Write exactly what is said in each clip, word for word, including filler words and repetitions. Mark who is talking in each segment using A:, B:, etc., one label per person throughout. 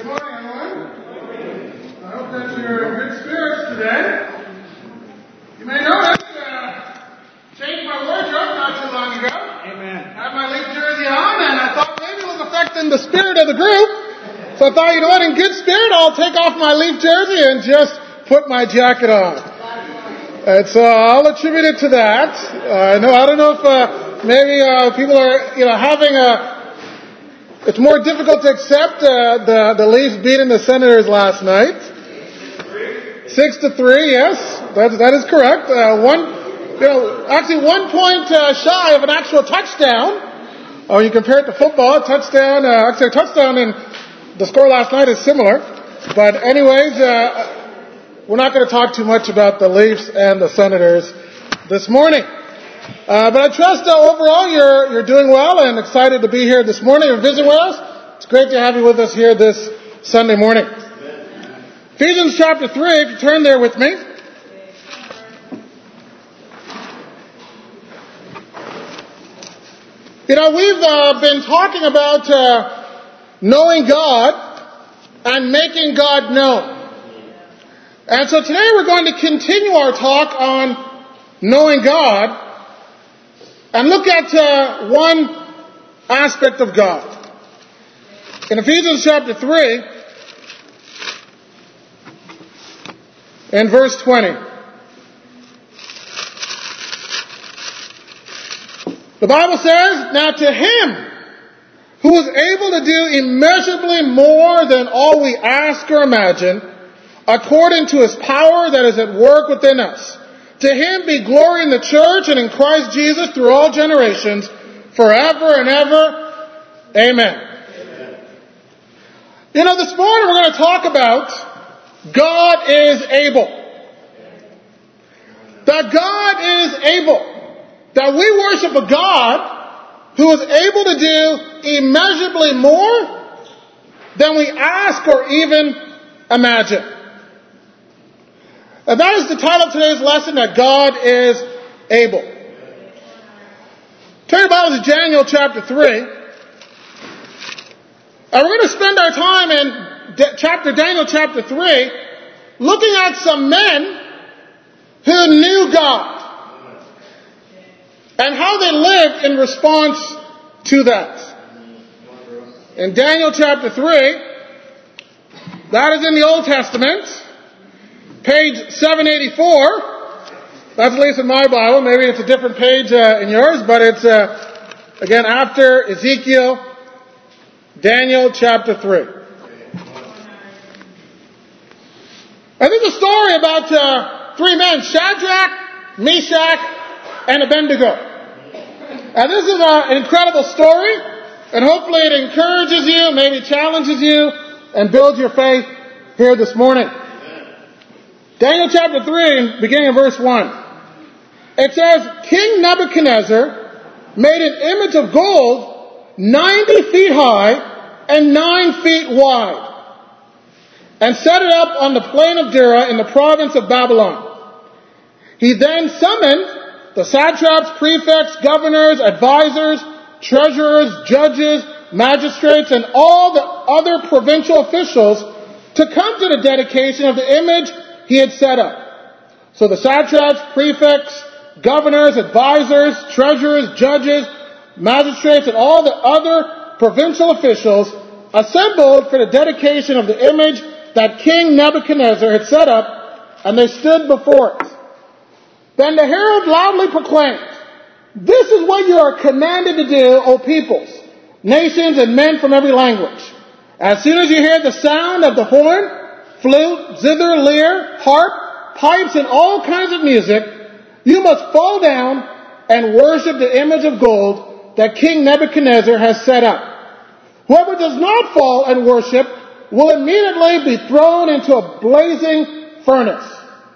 A: Good morning, everyone. I hope that you're in good spirits today. You may notice uh, changed my wardrobe not too long ago.
B: Amen.
A: I had my Leaf jersey on, and I thought maybe it was affecting the spirit of the group. So I thought, you know what, in good spirit, I'll take off my Leaf jersey and just put my jacket on. And so I'll attribute it to that. Uh, no, I don't know if uh, maybe uh, people are, you know, having a. It's more difficult to accept uh, the the Leafs beating the Senators last night. Six to three, yes, that that is correct. Uh, one, you know, actually one point uh, shy of an actual touchdown. Oh, you compare it to football, touchdown. Uh, actually, a touchdown and the score last night is similar. But anyways, uh, we're not going to talk too much about the Leafs and the Senators this morning. Uh, but I trust uh, overall you're you're doing well and excited to be here this morning and visit with us. It's great to have you with us here this Sunday morning. Amen. Ephesians chapter three, if you turn there with me. You know, we've uh, been talking about uh, knowing God and making God known. And so today we're going to continue our talk on knowing God and look at uh, one aspect of God. In Ephesians chapter three, in verse twenty, the Bible says, "Now to Him who is able to do immeasurably more than all we ask or imagine, according to His power that is at work within us. To Him be glory in the church and in Christ Jesus through all generations, forever and ever. Amen." Amen. You know, this morning we're going to talk about God is able. That God is able. That we worship a God who is able to do immeasurably more than we ask or even imagine. And that is the title of today's lesson, that God is able. Turn your Bibles to Daniel chapter three. And we're going to spend our time in De- chapter Daniel chapter three looking at some men who knew God and how they lived in response to that. In Daniel chapter three, that is in the Old Testament. Page seven eighty-four, that's at least in my Bible. Maybe it's a different page uh, in yours, but it's, uh, again, after Ezekiel, Daniel chapter three. And there's a story about uh, three men, Shadrach, Meshach, and Abednego. And this is uh, an incredible story, and hopefully it encourages you, maybe challenges you, and builds your faith here this morning. Daniel chapter three, beginning in verse one. It says, "King Nebuchadnezzar made an image of gold ninety feet high and nine feet wide, and set it up on the plain of Dura in the province of Babylon. He then summoned the satraps, prefects, governors, advisors, treasurers, judges, magistrates, and all the other provincial officials to come to the dedication of the image he had set up. So the satraps, prefects, governors, advisors, treasurers, judges, magistrates, and all the other provincial officials assembled for the dedication of the image that King Nebuchadnezzar had set up, and they stood before it. Then the herald loudly proclaimed, 'This is what you are commanded to do, O peoples, nations, and men from every language. As soon as you hear the sound of the horn, flute, zither, lyre, harp, pipes, and all kinds of music, you must fall down and worship the image of gold that King Nebuchadnezzar has set up. Whoever does not fall and worship will immediately be thrown into a blazing furnace.'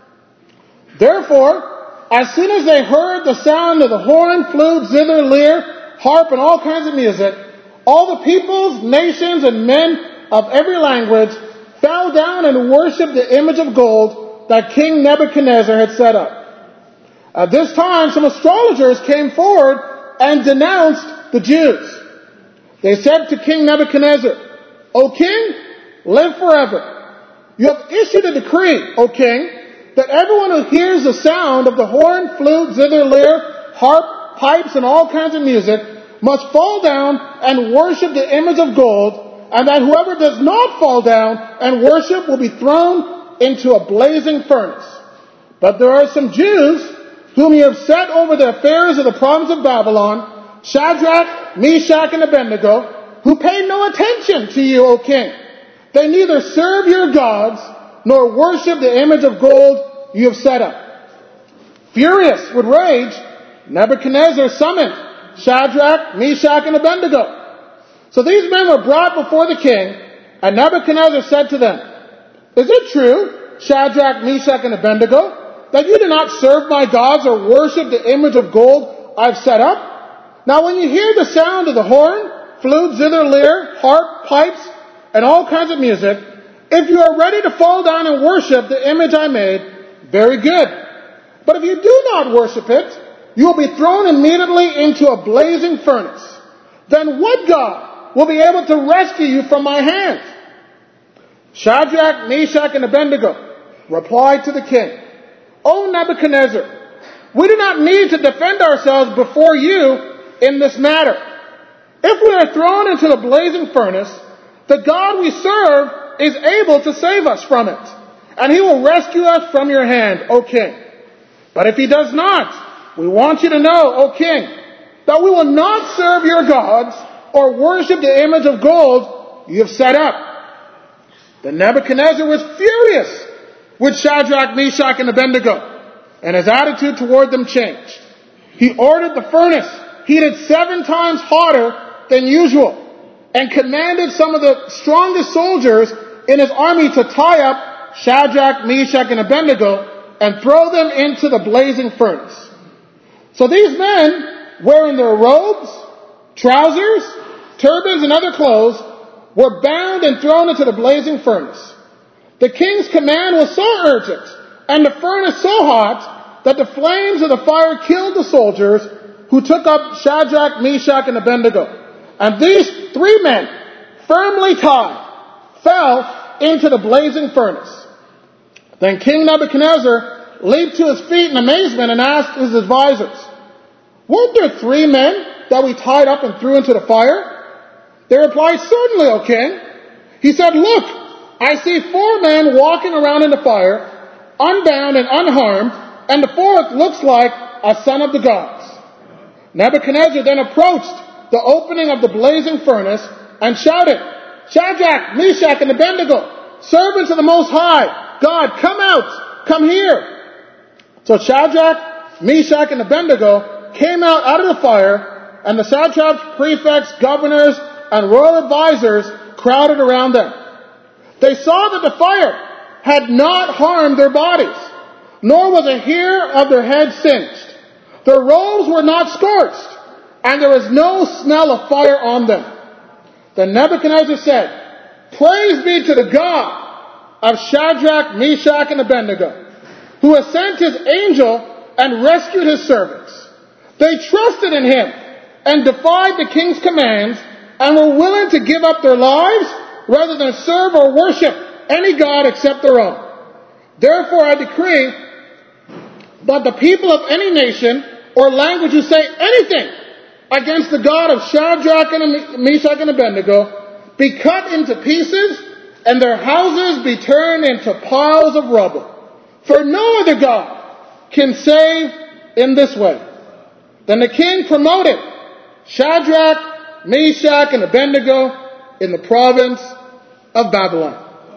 A: Therefore, as soon as they heard the sound of the horn, flute, zither, lyre, harp, and all kinds of music, all the peoples, nations, and men of every language fell down and worshipped the image of gold that King Nebuchadnezzar had set up. At this time, some astrologers came forward and denounced the Jews. They said to King Nebuchadnezzar, 'O king, live forever. You have issued a decree, O king, that everyone who hears the sound of the horn, flute, zither, lyre, harp, pipes, and all kinds of music must fall down and worship the image of gold, and that whoever does not fall down and worship will be thrown into a blazing furnace. But there are some Jews whom you have set over the affairs of the province of Babylon, Shadrach, Meshach, and Abednego, who pay no attention to you, O king. They neither serve your gods nor worship the image of gold you have set up. Furious with rage, Nebuchadnezzar summoned Shadrach, Meshach, and Abednego. So these men were brought before the king, and Nebuchadnezzar said to them, "Is it true, Shadrach, Meshach, and Abednego, that you do not serve my gods or worship the image of gold I've set up? Now when you hear the sound of the horn, flute, zither, lyre, harp, pipes, and all kinds of music, if you are ready to fall down and worship the image I made, very good. But if you do not worship it, you will be thrown immediately into a blazing furnace. Then what God will be able to rescue you from my hand?" Shadrach, Meshach, and Abednego replied to the king, "O Nebuchadnezzar, we do not need to defend ourselves before you in this matter. If we are thrown into the blazing furnace, the God we serve is able to save us from it, and he will rescue us from your hand, O king. But if he does not, we want you to know, O king, that we will not serve your gods or worship the image of gold you have set up." Then Nebuchadnezzar was furious with Shadrach, Meshach, and Abednego, and his attitude toward them changed. He ordered the furnace heated seven times hotter than usual, and commanded some of the strongest soldiers in his army to tie up Shadrach, Meshach, and Abednego and throw them into the blazing furnace. So these men, wearing their robes, trousers, turbans, and other clothes, were bound and thrown into the blazing furnace. The king's command was so urgent and the furnace so hot that the flames of the fire killed the soldiers who took up Shadrach, Meshach, and Abednego. And these three men, firmly tied, fell into the blazing furnace. Then King Nebuchadnezzar leaped to his feet in amazement and asked his advisors, "Weren't there three men that we tied up and threw into the fire?" They replied, "Certainly, O king." He said, "Look, I see four men walking around in the fire, unbound and unharmed, and the fourth looks like a son of the gods." Nebuchadnezzar then approached the opening of the blazing furnace and shouted, "Shadrach, Meshach, and Abednego, servants of the Most High God, come out, come here." So Shadrach, Meshach, and Abednego came out out of the fire, and the satraps, prefects, governors, and royal advisors crowded around them. They saw that the fire had not harmed their bodies, nor was a hair of their head singed. Their robes were not scorched, and there was no smell of fire on them. Then Nebuchadnezzar said, "Praise be to the God of Shadrach, Meshach, and Abednego, who has sent his angel and rescued his servants. They trusted in him and defied the king's commands and were willing to give up their lives rather than serve or worship any god except their own. Therefore I decree that the people of any nation or language who say anything against the God of Shadrach and Meshach and Abednego be cut into pieces and their houses be turned into piles of rubble. For no other God can save in this way." Then the king promoted Shadrach, Meshach, and Abednego in the province of Babylon.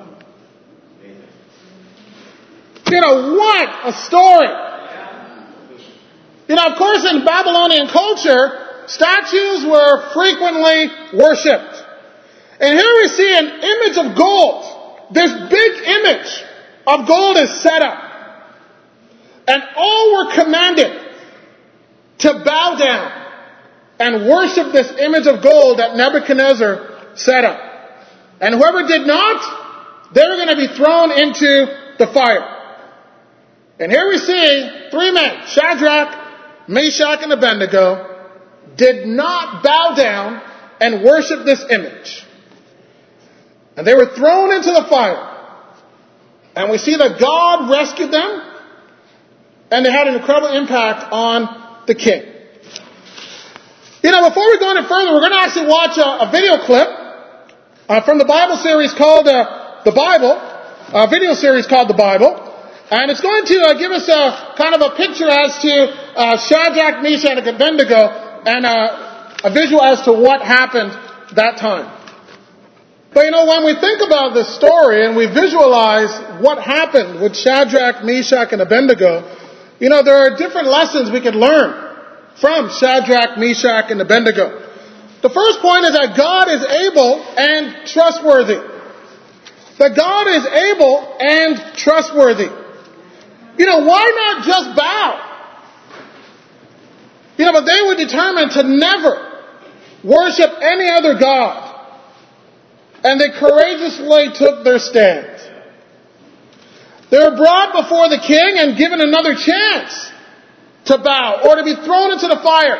A: You know, what a story. You know, of course, in Babylonian culture, statues were frequently worshipped. And here we see an image of gold. This big image of gold is set up. And all were commanded to bow down and worship this image of gold that Nebuchadnezzar set up. And whoever did not, they were going to be thrown into the fire. And here we see three men, Shadrach, Meshach, and Abednego, did not bow down and worship this image. And they were thrown into the fire. And we see that God rescued them, and they had an incredible impact on the king. You know, before we go any further, we're going to actually watch a, a video clip uh, from the Bible series called uh, The Bible, a video series called The Bible. And it's going to uh, give us a kind of a picture as to uh, Shadrach, Meshach, and Abednego, and uh, a visual as to what happened that time. But you know, when we think about this story and we visualize what happened with Shadrach, Meshach, and Abednego, you know, there are different lessons we could learn from Shadrach, Meshach, and Abednego. The first point is that God is able and trustworthy. That God is able and trustworthy. You know, why not just bow? You know, but they were determined to never worship any other God. And they courageously took their stand. They were brought before the king and given another chance to bow or to be thrown into the fire.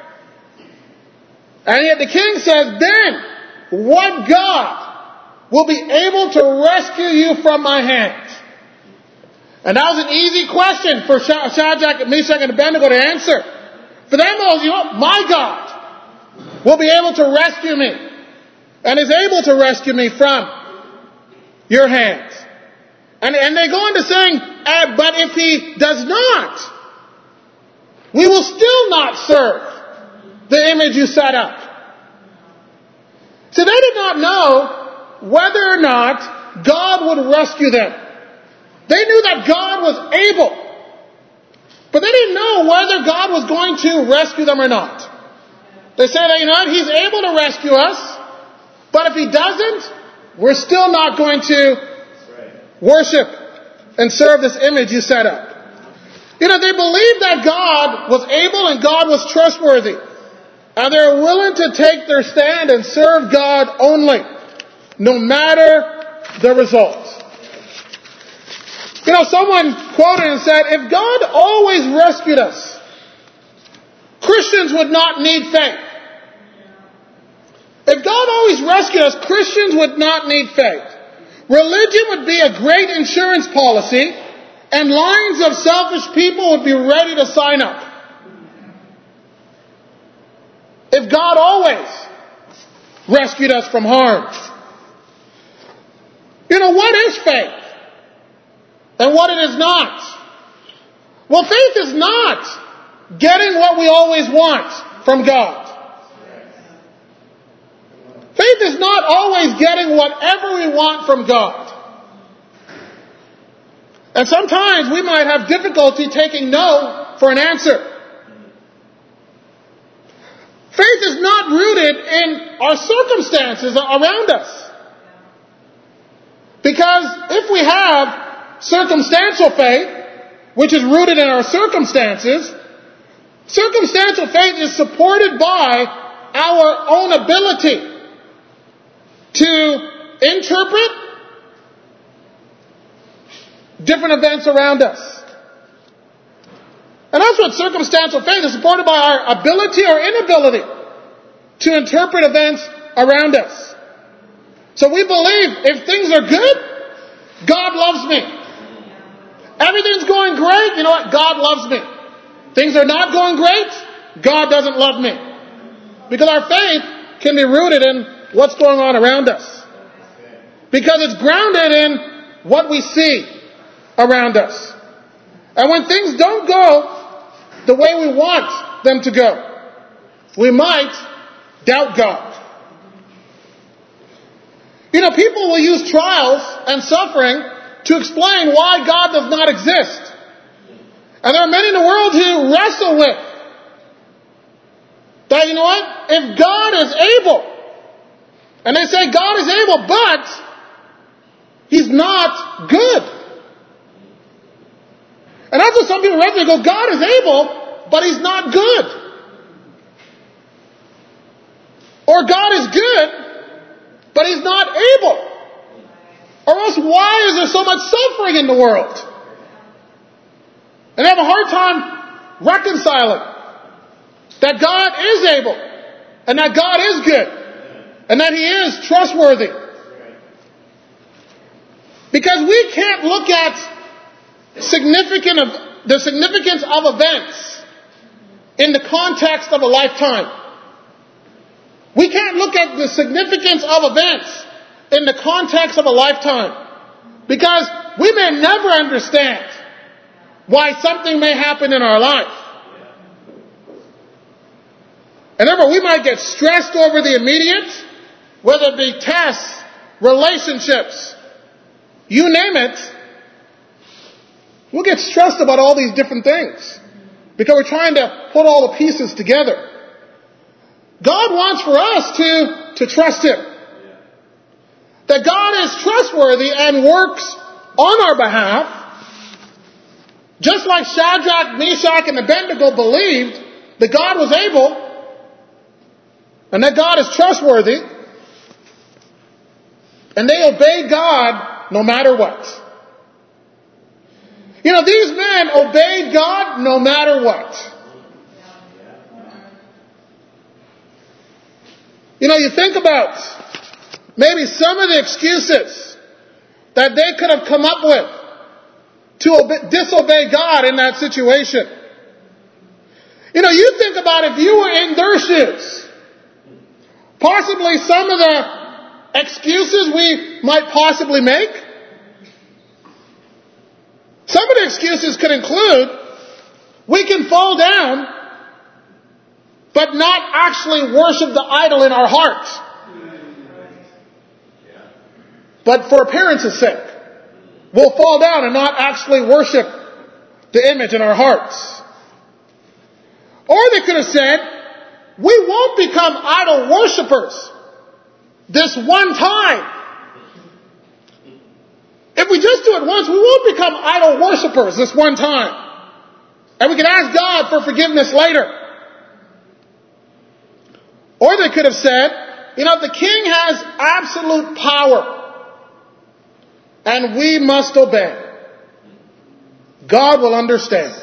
A: And yet the king says, then what God will be able to rescue you from my hands? And that was an easy question for Shadrach, Meshach, and Abednego to answer. For them, it was, you know, my God will be able to rescue me. And is able to rescue me from your hands. And, and they go on to saying, uh, but if he does not, we will still not serve the image you set up. So they did not know whether or not God would rescue them. They knew that God was able. But they didn't know whether God was going to rescue them or not. They said, you know what, he's able to rescue us. But if he doesn't, we're still not going to worship and serve this image you set up. You know, they believed that God was able and God was trustworthy. And they're willing to take their stand and serve God only, no matter the results. You know, someone quoted and said, if God always rescued us, Christians would not need faith. If God always rescued us, Christians would not need faith. Religion would be a great insurance policy, and lines of selfish people would be ready to sign up. If God always rescued us from harm. You know, what is faith? And what it is not? Well, faith is not getting what we always want from God. Faith is not always getting whatever we want from God. And sometimes we might have difficulty taking no for an answer. Faith is not rooted in our circumstances around us. Because if we have circumstantial faith, which is rooted in our circumstances, circumstantial faith is supported by our own ability to interpret different events around us. And that's what circumstantial faith is, supported by our ability or inability to interpret events around us. So we believe if things are good, God loves me. Everything's going great, you know what? God loves me. Things are not going great, God doesn't love me. Because our faith can be rooted in what's going on around us. Because it's grounded in what we see around us. And when things don't go the way we want them to go, we might doubt God. You know, people will use trials and suffering to explain why God does not exist. And there are many in the world who wrestle with that, you know what? If God is able, and they say God is able, but He's not good. And that's what some people read and go, God is able, but He's not good. Or God is good, but He's not able. Or else why is there so much suffering in the world? And they have a hard time reconciling that God is able, and that God is good, and that He is trustworthy. Because we can't look at significant of, the significance of events in the context of a lifetime. We can't look at the significance of events in the context of a lifetime. Because we may never understand why something may happen in our life. And therefore, we might get stressed over the immediate, whether it be tests, relationships, you name it. We'll get stressed about all these different things because we're trying to put all the pieces together. God wants for us to, to trust Him. That God is trustworthy and works on our behalf. Just like Shadrach, Meshach, and Abednego believed that God was able and that God is trustworthy, and they obeyed God no matter what. You know, these men obeyed God no matter what. You know, you think about maybe some of the excuses that they could have come up with to obey, disobey God in that situation. You know, you think about if you were in their shoes, possibly some of the excuses we might possibly make. Some of the excuses could include, we can fall down, but not actually worship the idol in our hearts. But for appearance's sake, we'll fall down and not actually worship the image in our hearts. Or they could have said, we won't become idol worshippers this one time. If we just do it once, we won't become idol worshippers this one time. And we can ask God for forgiveness later. Or they could have said, you know, the king has absolute power. And we must obey. God will understand.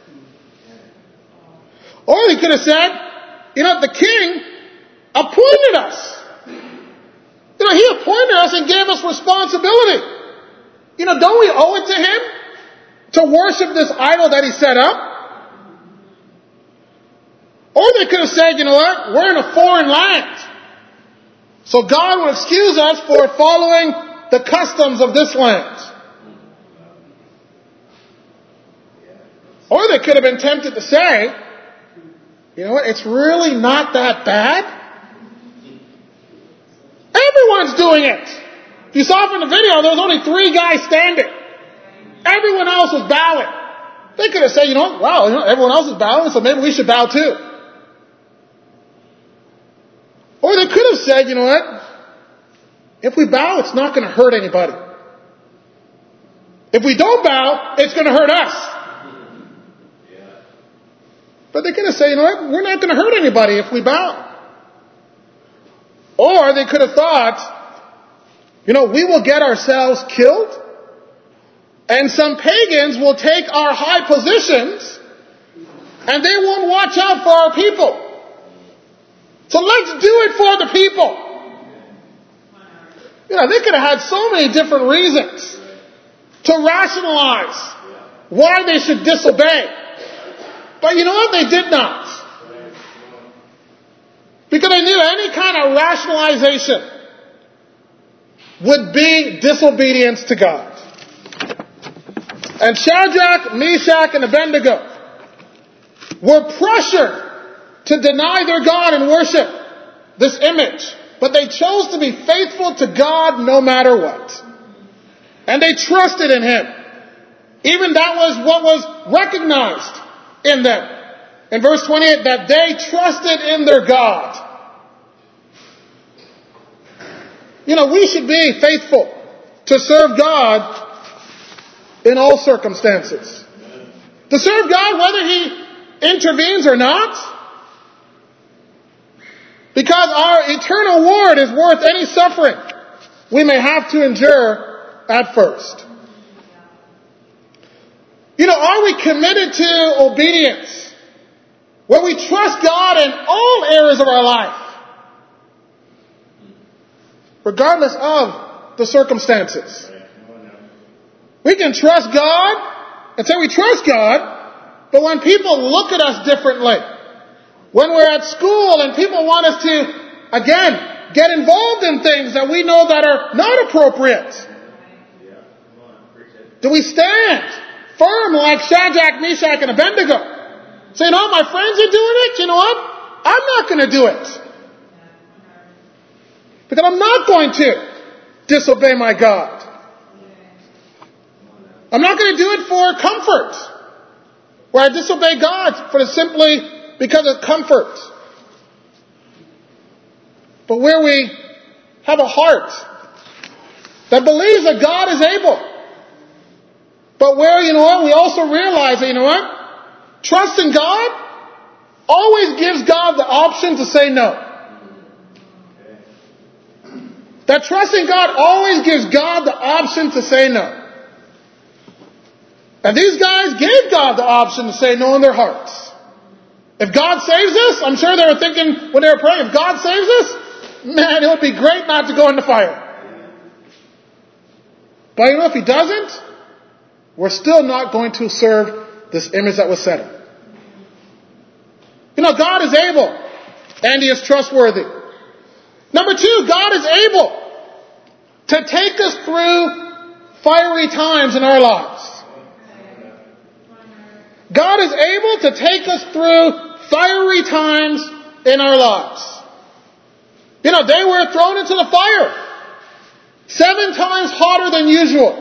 A: Or they could have said, you know, the king appointed us. You know, he appointed us and gave us responsibility. You know, don't we owe it to him to worship this idol that he set up? Or they could have said, you know what, we're in a foreign land. So God will excuse us for following the customs of this land. Or they could have been tempted to say, you know what, it's really not that bad. Everyone's doing it. You saw from the video, there was only three guys standing. Everyone else was bowing. They could have said, you know, wow, you know, everyone else is bowing, so maybe we should bow too. Or they could have said, you know what, if we bow, it's not going to hurt anybody. If we don't bow, it's going to hurt us. But they could have said, you know what, we're not going to hurt anybody if we bow. Or they could have thought, you know, we will get ourselves killed, and some pagans will take our high positions, and they won't watch out for our people. So let's do it for the people. You know, they could have had so many different reasons to rationalize why they should disobey. But you know what? They did not. Because they knew any kind of rationalization would be disobedience to God. And Shadrach, Meshach, and Abednego were pressured to deny their God and worship this image. But they chose to be faithful to God no matter what. And they trusted in Him. Even that was what was recognized in them. In verse twenty-eight, that they trusted in their God. You know, we should be faithful to serve God in all circumstances. To serve God whether He intervenes or not. Because our eternal reward is worth any suffering we may have to endure at first. You know, are we committed to obedience? Where we trust God in all areas of our life? Regardless of the circumstances. We can trust God and say we trust God, but when people look at us differently, when we're at school and people want us to, again, get involved in things that we know that are not appropriate, do we stand firm like Shadrach, Meshach, and Abednego? Say, you know, my friends are doing it. You know what? I'm not going to do it. Because I'm not going to disobey my God. I'm not going to do it for comfort, where I disobey God for simply because of comfort. But where we have a heart that believes that God is able. But where, you know what, we also realize that, you know what, trust in God always gives God the option to say no. That trust in God always gives God the option to say no. And these guys gave God the option to say no in their hearts. If God saves us, I'm sure they were thinking when they were praying, if God saves us, man, it would be great not to go in the fire. But you know, if He doesn't, we're still not going to serve this image that was set up. You know, God is able, and He is trustworthy. Number two, God is able to take us through fiery times in our lives. God is able to take us through fiery times in our lives. You know, they were thrown into the fire seven times hotter than usual.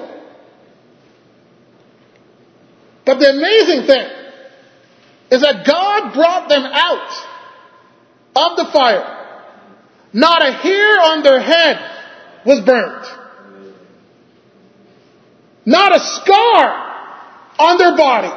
A: But the amazing thing is that God brought them out of the fire. Not a hair on their head was burnt. Not a scar on their body.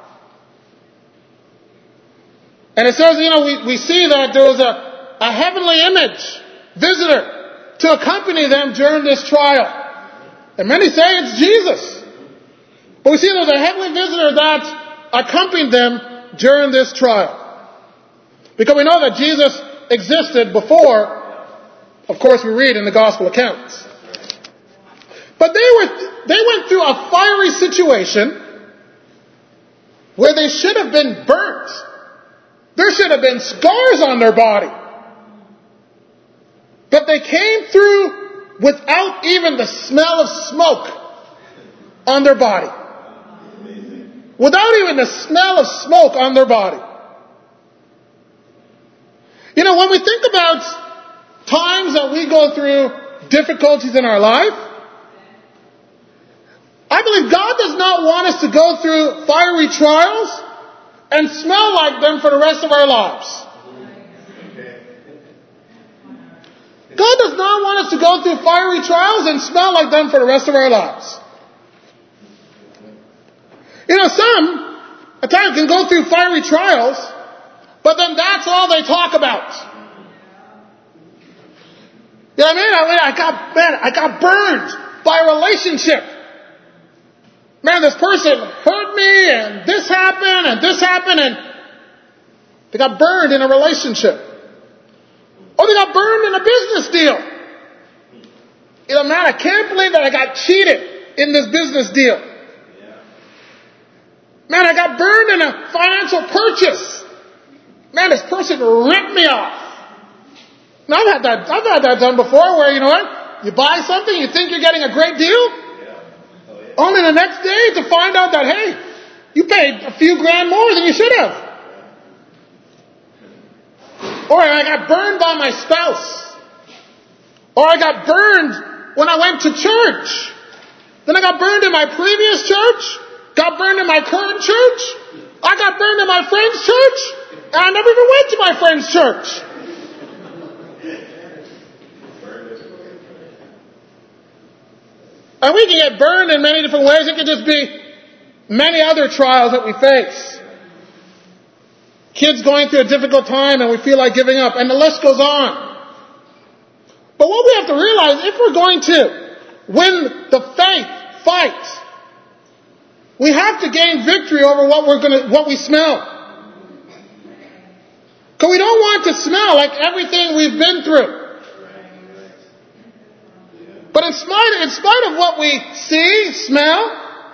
A: And it says, you know, we, we see that there was a, a heavenly image, visitor, to accompany them during this trial. And many say it's Jesus. But we see there was a heavenly visitor that accompanied them during this trial. Because we know that Jesus existed before, of course, we read in the gospel accounts. But they were, they went through a fiery situation where they should have been burnt. There should have been scars on their body. But they came through without even the smell of smoke on their body. Without even the smell of smoke on their body. You know, when we think about times that we go through difficulties in our life, I believe God does not want us to go through fiery trials and smell like them for the rest of our lives. God does not want us to go through fiery trials and smell like them for the rest of our lives. You know, some, at times, can go through fiery trials, but then that's all they talk about. You know what I mean? I mean, I got, man, I got burned by a relationship. Man, this person hurt me, and this happened, and this happened, and they got burned in a relationship. Or they got burned in a business deal. You know, man, I can't believe that I got cheated in this business deal. Man, I got burned in a financial purchase. Man, this person ripped me off. Now, I've had that, I've had that done before where, you know what, you buy something, you think you're getting a great deal, only the next day to find out that, hey, you paid a few grand more than you should have. Or I got burned by my spouse. Or I got burned when I went to church. Then I got burned in my previous church. Got burned in my current church. I got burned in my friend's church. And I never even went to my friend's church. And we can get burned in many different ways. It could just be many other trials that we face. Kids going through a difficult time and we feel like giving up. And the list goes on. But what we have to realize, if we're going to win the faith fight, we have to gain victory over what we're going to, what we smell. Because we don't want to smell like everything we've been through. But in spite, in spite of what we see, smell,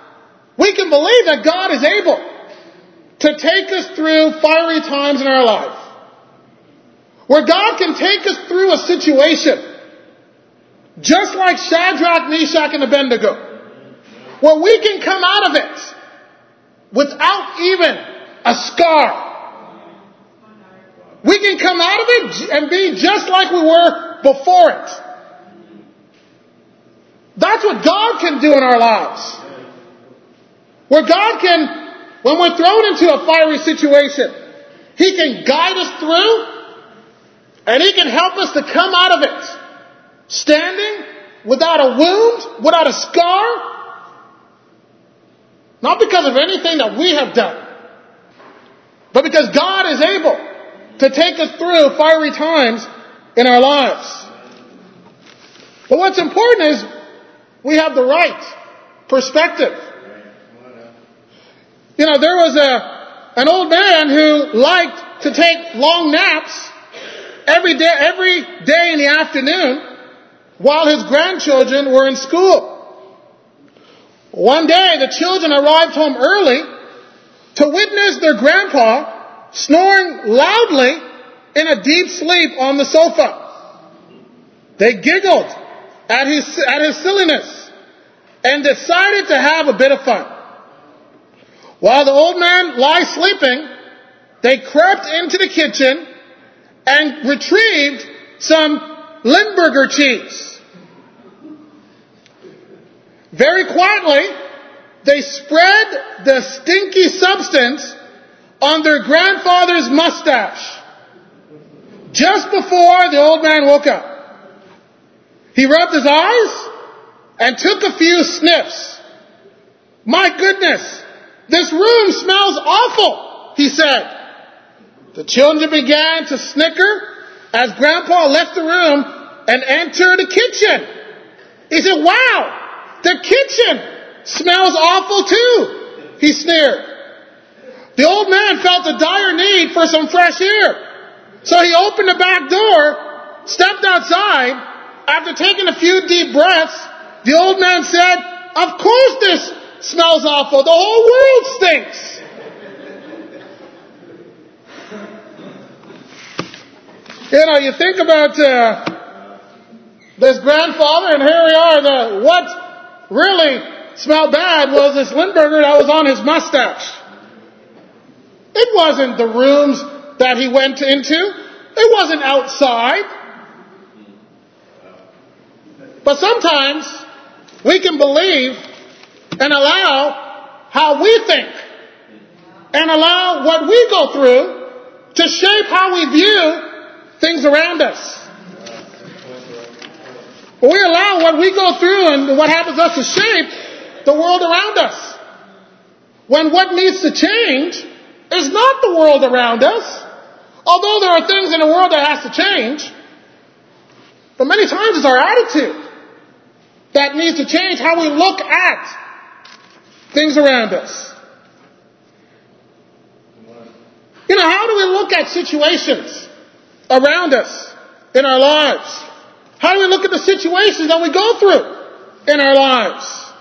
A: we can believe that God is able to take us through fiery times in our life, where God can take us through a situation just like Shadrach, Meshach, and Abednego, where we can come out of it without even a scar. We can come out of it and be just like we were before it. That's what God can do in our lives. Where God can, when we're thrown into a fiery situation, He can guide us through, and He can help us to come out of it standing without a wound, without a scar, not because of anything that we have done, but because God is able to take us through fiery times in our lives. But what's important is we have the right perspective. You know, there was a an old man who liked to take long naps every day, every day in the afternoon while his grandchildren were in school. One day, the children arrived home early to witness their grandpa snoring loudly in a deep sleep on the sofa. They giggled at his, at his silliness and decided to have a bit of fun. While the old man lies sleeping, they crept into the kitchen and retrieved some Limburger cheese. Very quietly, they spread the stinky substance on their grandfather's mustache just before the old man woke up. He rubbed his eyes and took a few sniffs. "My goodness, this room smells awful," he said. The children began to snicker as Grandpa left the room and entered the kitchen. He said, "Wow, the kitchen smells awful too," he sneered. The old man felt a dire need for some fresh air, so he opened the back door, stepped outside. After taking a few deep breaths, the old man said, "Of course this smells awful. The whole world stinks." You know, you think about uh, this grandfather, and here we are. The, what really smelled bad was this Limburger that was on his mustache. It wasn't the rooms that he went into. It wasn't outside. But sometimes we can believe and allow how we think and allow what we go through to shape how we view things around us. We allow what we go through and what happens to us to shape the world around us. When what needs to change is not the world around us. Although there are things in the world that has to change, but many times it's our attitude that needs to change how we look at things around us. You know, how do we look at situations around us in our lives? How do we look at the situations that we go through in our lives?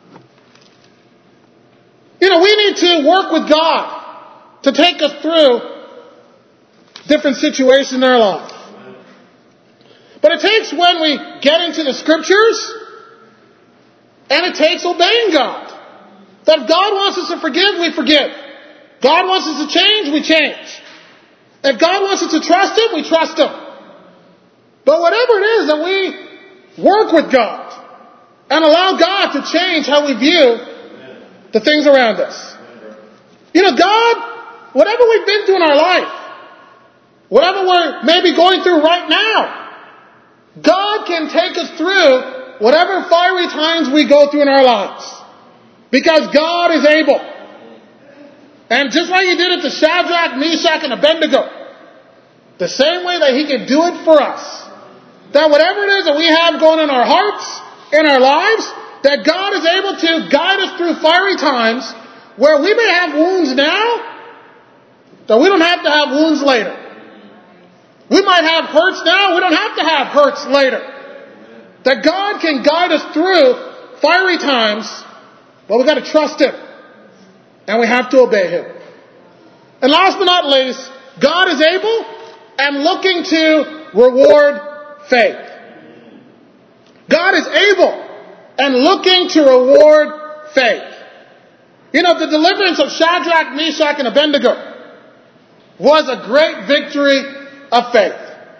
A: You know, we need to work with God to take us through different situations in our life. But it takes when we get into the scriptures, and it takes obeying God. That if God wants us to forgive, we forgive. God wants us to change, we change. If God wants us to trust Him, we trust Him. But whatever it is that we work with God and allow God to change how we view the things around us. You know, God, whatever we've been through in our life, whatever we're maybe going through right now, God can take us through whatever fiery times we go through in our lives. Because God is able. And just like He did it to Shadrach, Meshach, and Abednego, the same way that He can do it for us. That whatever it is that we have going in our hearts, in our lives, that God is able to guide us through fiery times where we may have wounds now, that we don't have to have wounds later. We might have hurts now, we don't have to have hurts later. That God can guide us through fiery times Well, we've got to trust him. And we have to obey him. And last but not least, God is able and looking to reward faith. God is able and looking to reward faith. You know, the deliverance of Shadrach, Meshach, and Abednego was a great victory of faith.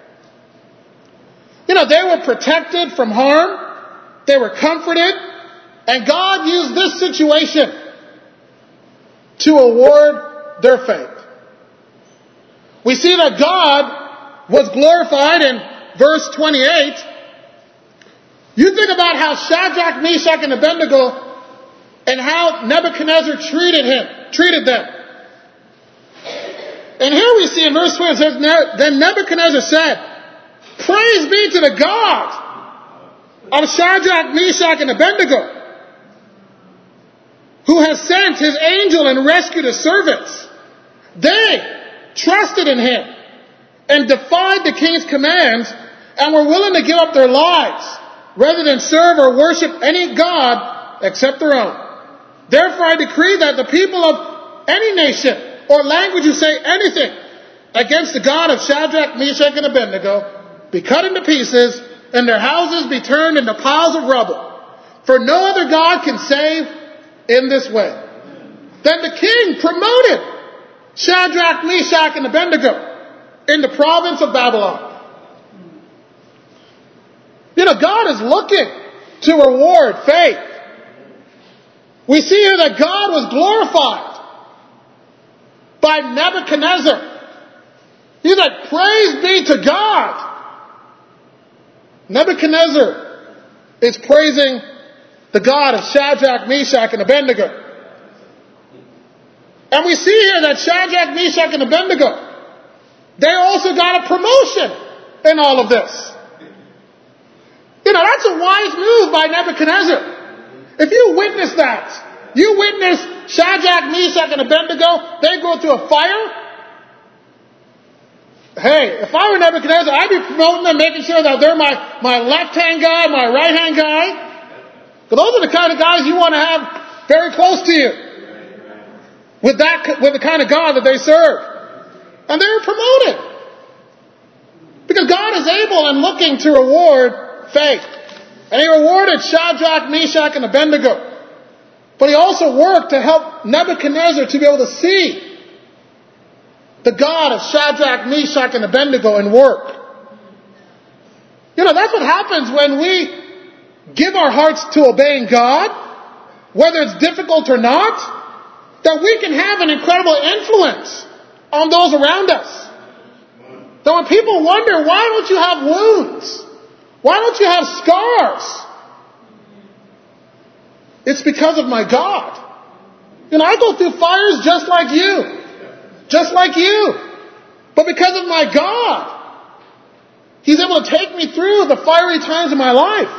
A: You know, they were protected from harm. They were comforted. And God used this situation to award their faith. We see that God was glorified in verse twenty-eight. You think about how Shadrach, Meshach, and Abednego and how Nebuchadnezzar treated him, treated them. And here we see in verse twenty, it says, then Nebuchadnezzar said, praise be to the God of Shadrach, Meshach, and Abednego, who has sent his angel and rescued his servants. They trusted in him and defied the king's commands and were willing to give up their lives rather than serve or worship any god except their own. Therefore I decree that the people of any nation or language who say anything against the God of Shadrach, Meshach, and Abednego be cut into pieces and their houses be turned into piles of rubble. For no other God can save in this way. Then the king promoted Shadrach, Meshach, and Abednego in the province of Babylon. You know, God is looking to reward faith. We see here that God was glorified by Nebuchadnezzar. He's like, praise be to God. Nebuchadnezzar is praising the God of Shadrach, Meshach, and Abednego. And we see here that Shadrach, Meshach, and Abednego, they also got a promotion in all of this. You know, that's a wise move by Nebuchadnezzar. If you witness that, you witness Shadrach, Meshach, and Abednego, they go through a fire. Hey, if I were Nebuchadnezzar, I'd be promoting them, making sure that they're my, my left-hand guy, my right-hand guy. Because those are the kind of guys you want to have very close to you. With that, with the kind of God that they serve. And they were promoted. Because God is able and looking to reward faith. And he rewarded Shadrach, Meshach, and Abednego. But he also worked to help Nebuchadnezzar to be able to see the God of Shadrach, Meshach, and Abednego in work. You know, that's what happens when we give our hearts to obeying God, whether it's difficult or not, that we can have an incredible influence on those around us. That when people wonder, why don't you have wounds? Why don't you have scars? It's because of my God. You know, I go through fires just like you. Just like you. But because of my God, He's able to take me through the fiery times of my life.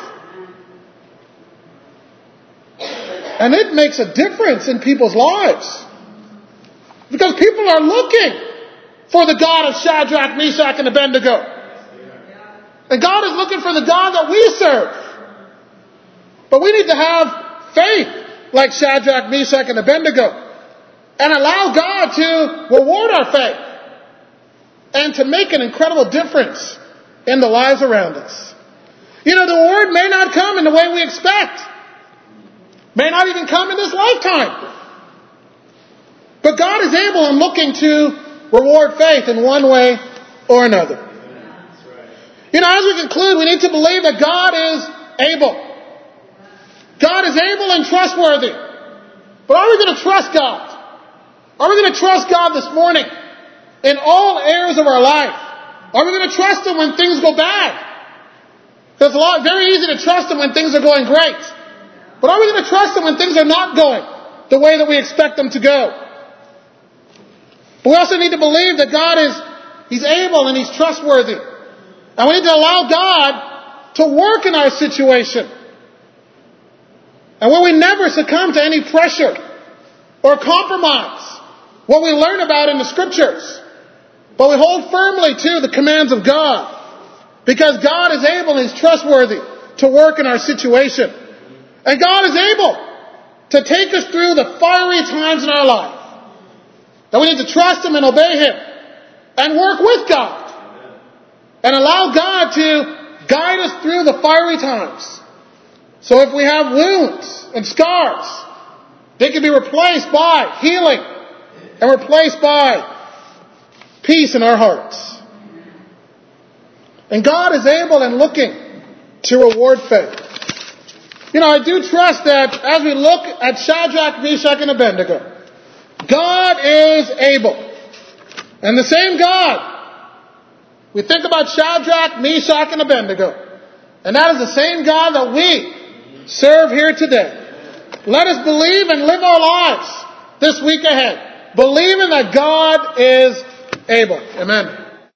A: And it makes a difference in people's lives. Because people are looking for the God of Shadrach, Meshach, and Abednego. And God is looking for the God that we serve. But we need to have faith like Shadrach, Meshach, and Abednego. And allow God to reward our faith. And to make an incredible difference in the lives around us. You know, the reward may not come in the way we expect. May not even come in this lifetime. But God is able and looking to reward faith in one way or another. You know, as we conclude, we need to believe that God is able. God is able and trustworthy. But are we going to trust God? Are we going to trust God this morning in all areas of our life? Are we going to trust Him when things go bad? Because it's a lot, very easy to trust Him when things are going great. But are we going to trust Him when things are not going the way that we expect them to go? But we also need to believe that God is, He's able and He's trustworthy. And we need to allow God to work in our situation. And when we never succumb to any pressure or compromise what we learn about in the Scriptures, but we hold firmly to the commands of God. Because God is able and He's trustworthy to work in our situation. And God is able to take us through the fiery times in our life. That we need to trust Him and obey Him and work with God and allow God to guide us through the fiery times. So if we have wounds and scars, they can be replaced by healing and replaced by peace in our hearts. And God is able and looking to reward faith. You know, I do trust that as we look at Shadrach, Meshach, and Abednego, God is able. And the same God, we think about Shadrach, Meshach, and Abednego, and that is the same God that we serve here today. Let us believe and live our lives this week ahead, believing that God is able. Amen.